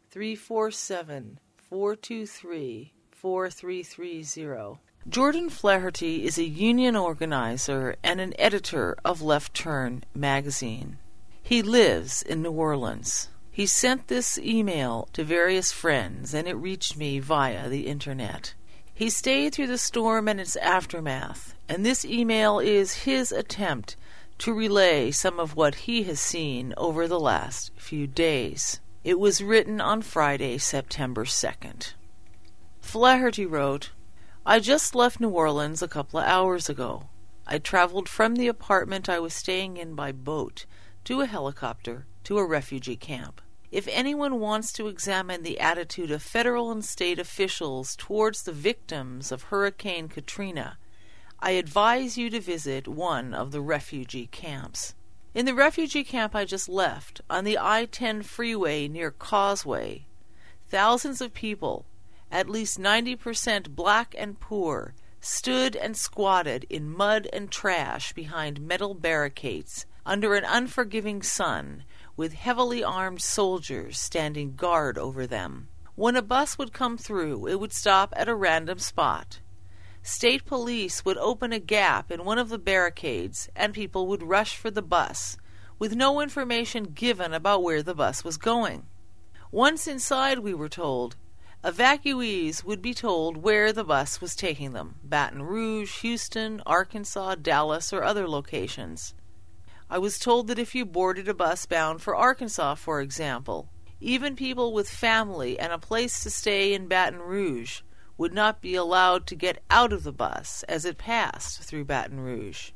347-423-4330. Jordan Flaherty is a union organizer and an editor of Left Turn magazine. He lives in New Orleans. He sent this email to various friends, and it reached me via the internet. He stayed through the storm and its aftermath, and this email is his attempt to relay some of what he has seen over the last few days. It was written on Friday, September 2nd. Flaherty wrote, I just left New Orleans a couple of hours ago. I traveled from the apartment I was staying in by boat to a helicopter to a refugee camp. If anyone wants to examine the attitude of federal and state officials towards the victims of Hurricane Katrina, I advise you to visit one of the refugee camps. In the refugee camp I just left, on the I-10 freeway near Causeway, thousands of people, at least 90% black and poor, stood and squatted in mud and trash behind metal barricades under an unforgiving sun, with heavily armed soldiers standing guard over them. When a bus would come through, it would stop at a random spot. State police would open a gap in one of the barricades, and people would rush for the bus, with no information given about where the bus was going. Once inside, we were told, evacuees would be told where the bus was taking them: Baton Rouge, Houston, Arkansas, Dallas, or other locations. I was told that if you boarded a bus bound for Arkansas, for example, even people with family and a place to stay in Baton Rouge would not be allowed to get out of the bus as it passed through Baton Rouge.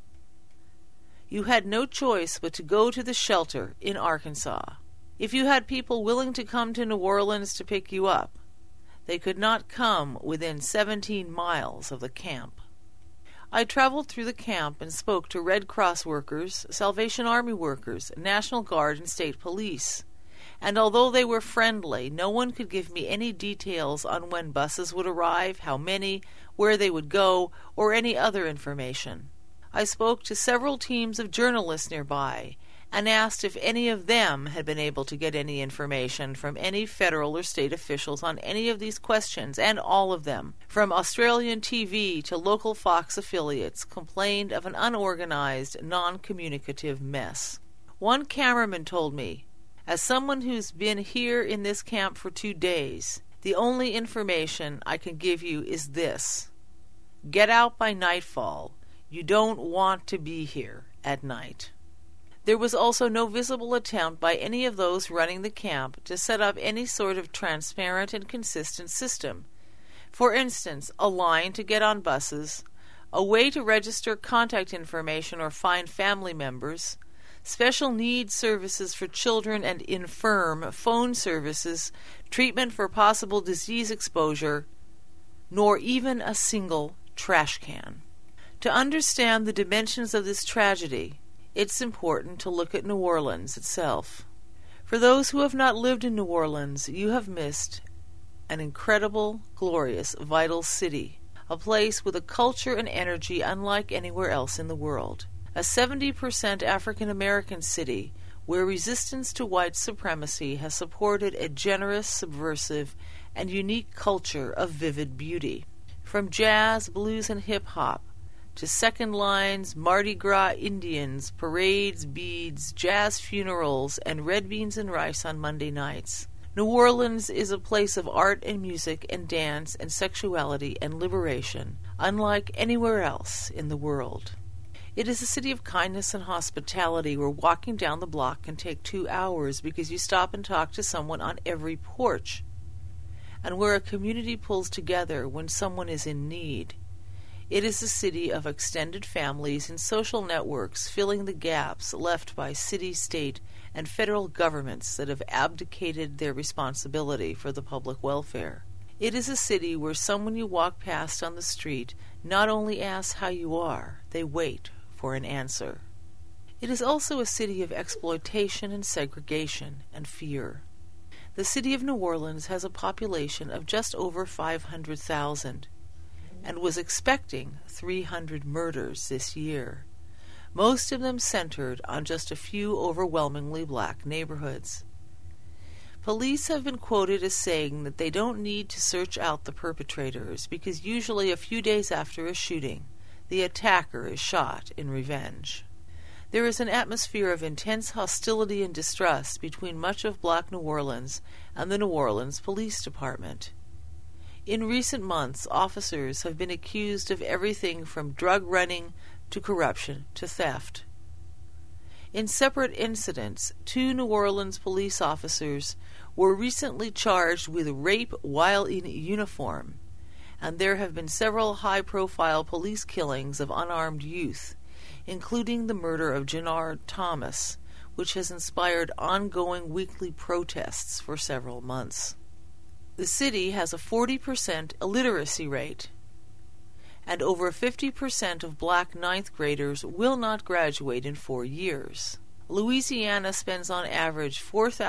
You had no choice but to go to the shelter in Arkansas. If you had people willing to come to New Orleans to pick you up, they could not come within 17 miles of the camp. I traveled through the camp and spoke to Red Cross workers, Salvation Army workers, National Guard, and state police. And although they were friendly, no one could give me any details on when buses would arrive, how many, where they would go, or any other information. I spoke to several teams of journalists nearby and asked if any of them had been able to get any information from any federal or state officials on any of these questions, and all of them, from Australian TV to local Fox affiliates, complained of an unorganized, non-communicative mess. One cameraman told me, as someone who's been here in this camp for 2 days, the only information I can give you is this: get out by nightfall. You don't want to be here at night. There was also no visible attempt by any of those running the camp to set up any sort of transparent and consistent system. For instance, a line to get on buses, a way to register contact information or find family members, special needs services for children and infirm, phone services, treatment for possible disease exposure, nor even a single trash can. To understand the dimensions of this tragedy, it's important to look at New Orleans itself. For those who have not lived in New Orleans, you have missed an incredible, glorious, vital city, a place with a culture and energy unlike anywhere else in the world. A 70% African American city where resistance to white supremacy has supported a generous, subversive, and unique culture of vivid beauty. From jazz, blues, and hip-hop, to second lines, Mardi Gras Indians, parades, beads, jazz funerals, and red beans and rice on Monday nights. New Orleans is a place of art and music and dance and sexuality and liberation, unlike anywhere else in the world. It is a city of kindness and hospitality where walking down the block can take 2 hours because you stop and talk to someone on every porch, and where a community pulls together when someone is in need. It is a city of extended families and social networks filling the gaps left by city, state, and federal governments that have abdicated their responsibility for the public welfare. It is a city where someone you walk past on the street not only asks how you are, they wait for an answer. It is also a city of exploitation and segregation and fear. The city of New Orleans has a population of just over 500,000 and was expecting 300 murders this year, most of them centered on just a few overwhelmingly black neighborhoods. Police have been quoted as saying that they don't need to search out the perpetrators because usually a few days after a shooting, the attacker is shot in revenge. There is an atmosphere of intense hostility and distrust between much of black New Orleans and the New Orleans Police Department. In recent months, officers have been accused of everything from drug running to corruption to theft. In separate incidents, 2 New Orleans police officers were recently charged with rape while in uniform, and there have been several high-profile police killings of unarmed youth, including the murder of Jannard Thomas, which has inspired ongoing weekly protests for several months. The city has a 40% illiteracy rate, and over 50% of black 9th graders will not graduate in 4 years. Louisiana spends on average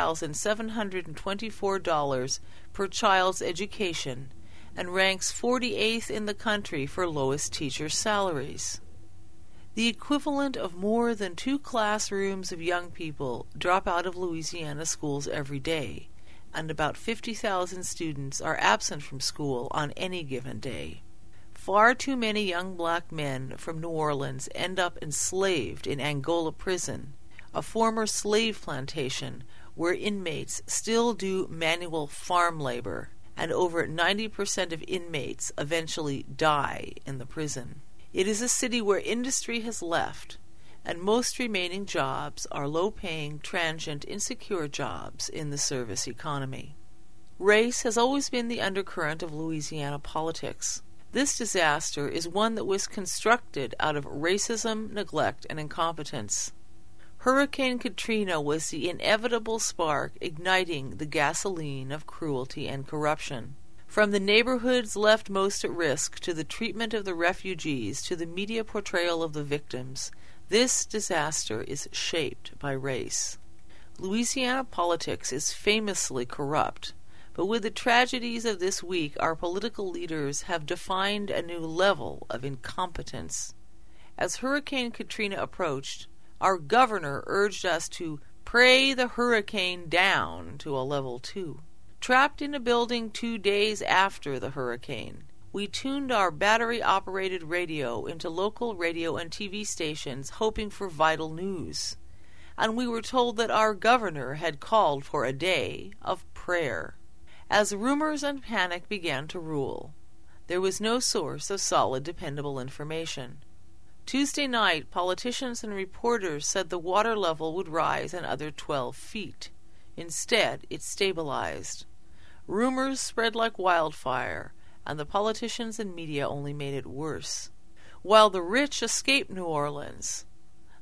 $4,724 per child's education and ranks 48th in the country for lowest teacher salaries. The equivalent of more than 2 classrooms of young people drop out of Louisiana schools every day, and about 50,000 students are absent from school on any given day. Far too many young black men from New Orleans end up enslaved in Angola prison, a former slave plantation where inmates still do manual farm labor, and over 90% of inmates eventually die in the prison. It is a city where industry has left, and most remaining jobs are low-paying, transient, insecure jobs in the service economy. Race has always been the undercurrent of Louisiana politics. This disaster is one that was constructed out of racism, neglect, and incompetence. Hurricane Katrina was the inevitable spark igniting the gasoline of cruelty and corruption. From the neighborhoods left most at risk to the treatment of the refugees to the media portrayal of the victims, this disaster is shaped by race. Louisiana politics is famously corrupt, but with the tragedies of this week, our political leaders have defined a new level of incompetence. As Hurricane Katrina approached, our governor urged us to pray the hurricane down to a level 2. Trapped in a building 2 days after the hurricane, we tuned our battery-operated radio into local radio and TV stations hoping for vital news, and we were told that our governor had called for a day of prayer. As rumors and panic began to rule, there was no source of solid, dependable information. Tuesday night, politicians and reporters said the water level would rise another 12 feet. Instead, it stabilized. Rumors spread like wildfire, and the politicians and media only made it worse. While the rich escaped New Orleans,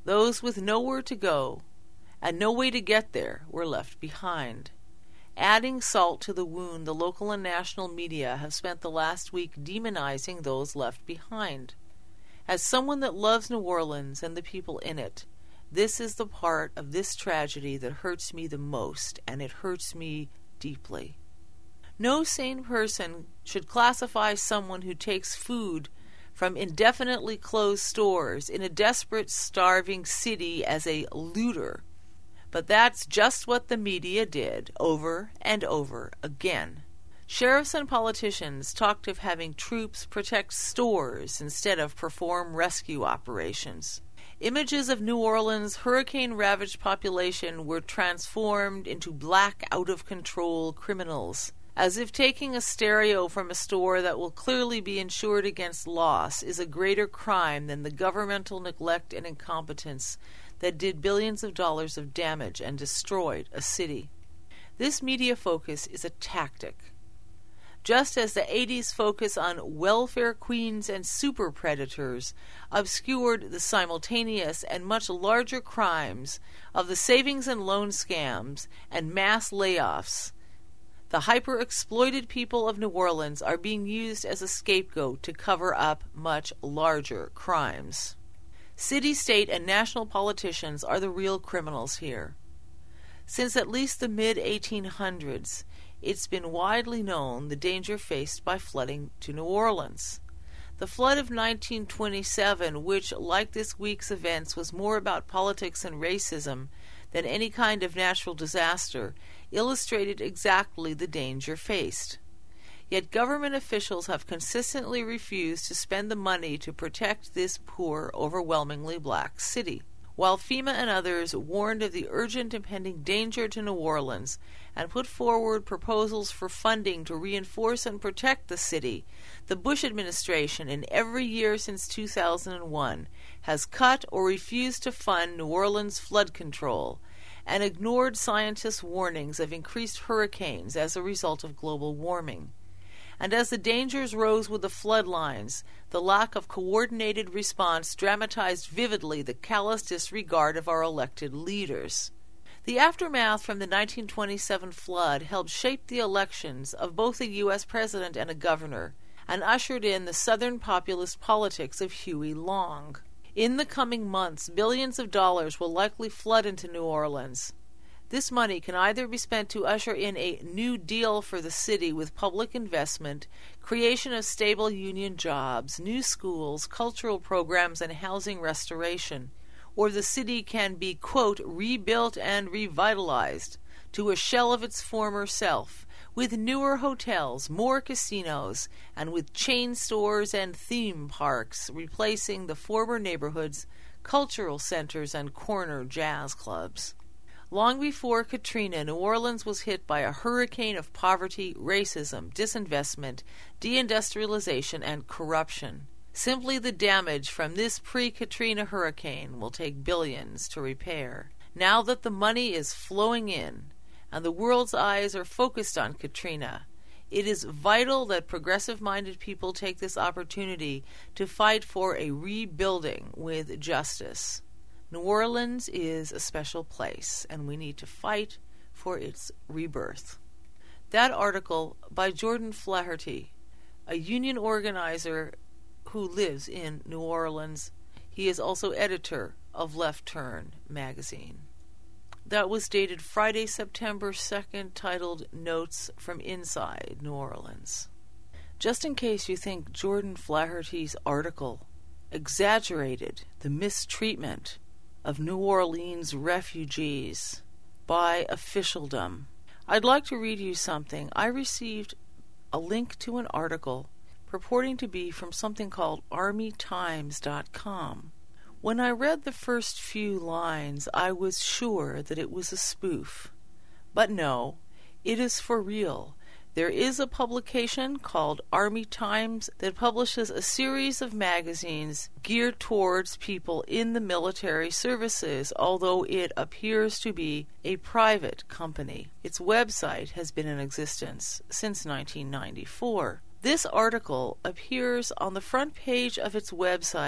Those with nowhere to go and no way to get there were left behind. Adding salt to the wound, the local and national media have spent the last week demonizing those left behind. As someone that loves New Orleans and the people in it, this is the part of this tragedy that hurts me the most, and it hurts me deeply. No sane person should classify someone who takes food from indefinitely closed stores in a desperate, starving city as a looter. But that's just what the media did over and over again. Sheriffs and politicians talked of having troops protect stores instead of perform rescue operations. Images of New Orleans' hurricane-ravaged population were transformed into black, out-of-control criminals, as if taking a stereo from a store that will clearly be insured against loss is a greater crime than the governmental neglect and incompetence that did billions of dollars of damage and destroyed a city. This media focus is a tactic. Just as the 80s focus on welfare queens and super predators obscured the simultaneous and much larger crimes of the savings and loan scams and mass layoffs, the hyper-exploited people of New Orleans are being used as a scapegoat to cover up much larger crimes. City, state, and national politicians are the real criminals here. Since at least the mid-1800s, it's been widely known the danger faced by flooding to New Orleans. The flood of 1927, which, like this week's events, was more about politics and racism than any kind of natural disaster, illustrated exactly the danger faced. Yet government officials have consistently refused to spend the money to protect this poor, overwhelmingly black city. While FEMA and others warned of the urgent impending danger to New Orleans and put forward proposals for funding to reinforce and protect the city, the Bush administration in every year since 2001 has cut or refused to fund New Orleans flood control and ignored scientists' warnings of increased hurricanes as a result of global warming. And as the dangers rose with the floodlines, the lack of coordinated response dramatized vividly the callous disregard of our elected leaders. The aftermath from the 1927 flood helped shape the elections of both a U.S. president and a governor, and ushered in the Southern populist politics of Huey Long. In the coming months, billions of dollars will likely flood into New Orleans. This money can either be spent to usher in a new deal for the city with public investment, creation of stable union jobs, new schools, cultural programs, and housing restoration, or the city can be, quote, rebuilt and revitalized to a shell of its former self, with newer hotels, more casinos, and with chain stores and theme parks replacing the former neighborhood's cultural centers and corner jazz clubs. Long before Katrina, New Orleans was hit by a hurricane of poverty, racism, disinvestment, deindustrialization, and corruption. Simply the damage from this pre-Katrina hurricane will take billions to repair. Now that the money is flowing in and the world's eyes are focused on Katrina, it is vital that progressive-minded people take this opportunity to fight for a rebuilding with justice. New Orleans is a special place, and we need to fight for its rebirth. That article by Jordan Flaherty, a union organizer who lives in New Orleans. He is also editor of Left Turn magazine. That was dated Friday, September 2nd, titled Notes from Inside New Orleans. Just in case you think Jordan Flaherty's article exaggerated the mistreatment of New Orleans refugees by officialdom, I'd like to read you something. I received a link to an article purporting to be from something called ArmyTimes.com. When I read the first few lines, I was sure that it was a spoof. But no, it is for real. There is a publication called Army Times that publishes a series of magazines geared towards people in the military services, although it appears to be a private company. Its website has been in existence since 1994. This article appears on the front page of its website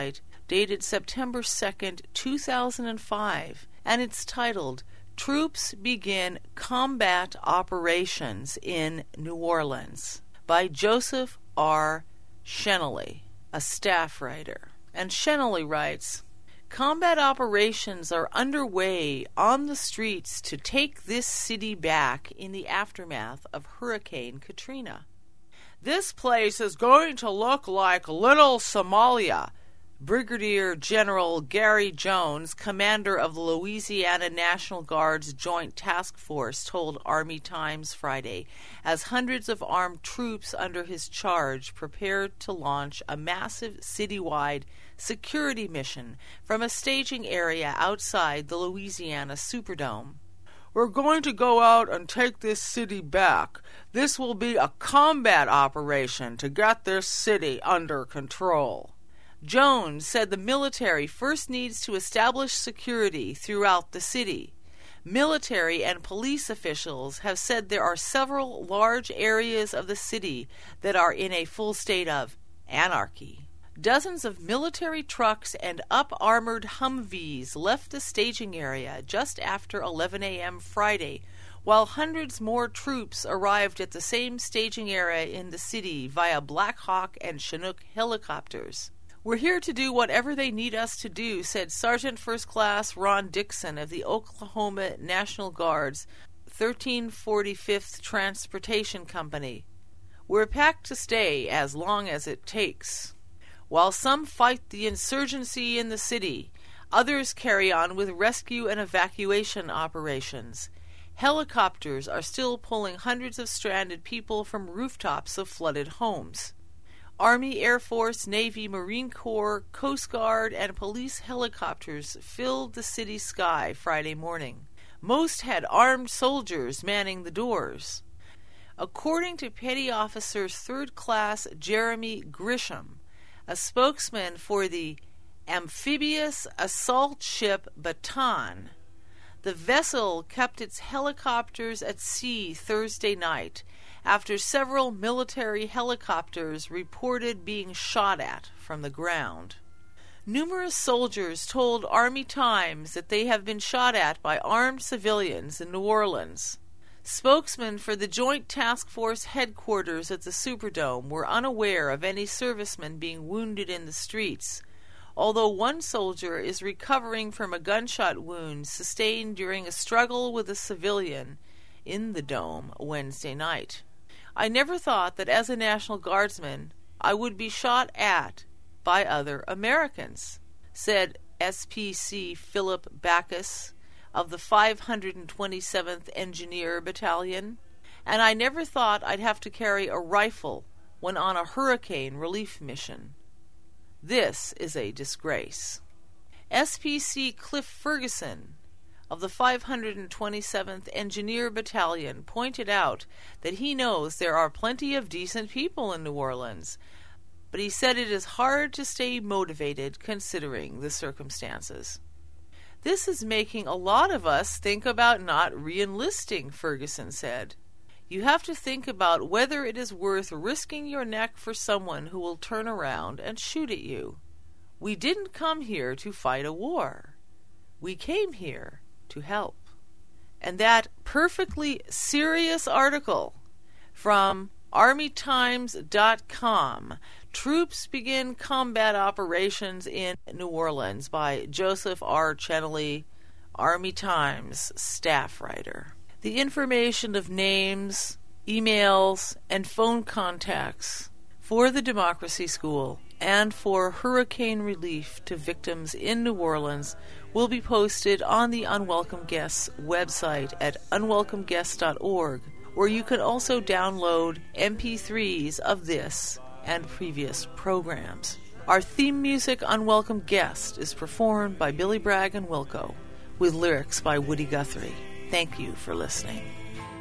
dated September 2nd, 2005, and it's titled, Troops Begin Combat Operations in New Orleans, by Joseph R. Shenley, a staff writer. And Shenley writes, combat operations are underway on the streets to take this city back in the aftermath of Hurricane Katrina. This place is going to look like Little Somalia, Brigadier General Gary Jones, commander of the Louisiana National Guard's Joint Task Force, told Army Times Friday, as hundreds of armed troops under his charge prepared to launch a massive citywide security mission from a staging area outside the Louisiana Superdome. We're going to go out and take this city back. This will be a combat operation to get this city under control. Jones said the military first needs to establish security throughout the city. Military and police officials have said there are several large areas of the city that are in a full state of anarchy. Dozens of military trucks and up-armored Humvees left the staging area just after 11 a.m. Friday, while hundreds more troops arrived at the same staging area in the city via Black Hawk and Chinook helicopters. We're here to do whatever they need us to do, said Sergeant First Class Ron Dixon of the Oklahoma National Guard's 1345th Transportation Company. We're packed to stay as long as it takes. While some fight the insurgency in the city, others carry on with rescue and evacuation operations. Helicopters are still pulling hundreds of stranded people from rooftops of flooded homes. Army, Air Force, Navy, Marine Corps, Coast Guard, and police helicopters filled the city sky Friday morning. Most had armed soldiers manning the doors. According to Petty Officer 3rd Class Jeremy Grisham, a spokesman for the amphibious assault ship Baton, the vessel kept its helicopters at sea Thursday night after several military helicopters reported being shot at from the ground. Numerous soldiers told Army Times that they have been shot at by armed civilians in New Orleans. Spokesmen for the Joint Task Force headquarters at the Superdome were unaware of any servicemen being wounded in the streets, although one soldier is recovering from a gunshot wound sustained during a struggle with a civilian in the dome Wednesday night. I never thought that as a National Guardsman I would be shot at by other Americans, said SPC Philip Backus of the 527th Engineer Battalion, and I never thought I'd have to carry a rifle when on a hurricane relief mission. This is a disgrace. SPC Cliff Ferguson of the 527th Engineer Battalion pointed out that he knows there are plenty of decent people in New Orleans, but he said it is hard to stay motivated considering the circumstances. This is making a lot of us think about not re-enlisting, Ferguson said. You have to think about whether it is worth risking your neck for someone who will turn around and shoot at you. We didn't come here to fight a war. We came here to help. And that perfectly serious article from ArmyTimes.com, Troops Begin Combat Operations in New Orleans, by Joseph R. Shenley, Army Times staff writer. The information of names, emails, and phone contacts for the Democracy School and for hurricane relief to victims in New Orleans will be posted on the Unwelcome Guests website at unwelcomeguests.org, where you can also download MP3s of this and previous programs. Our theme music, Unwelcome Guest, is performed by Billy Bragg and Wilco, with lyrics by Woody Guthrie. Thank you for listening.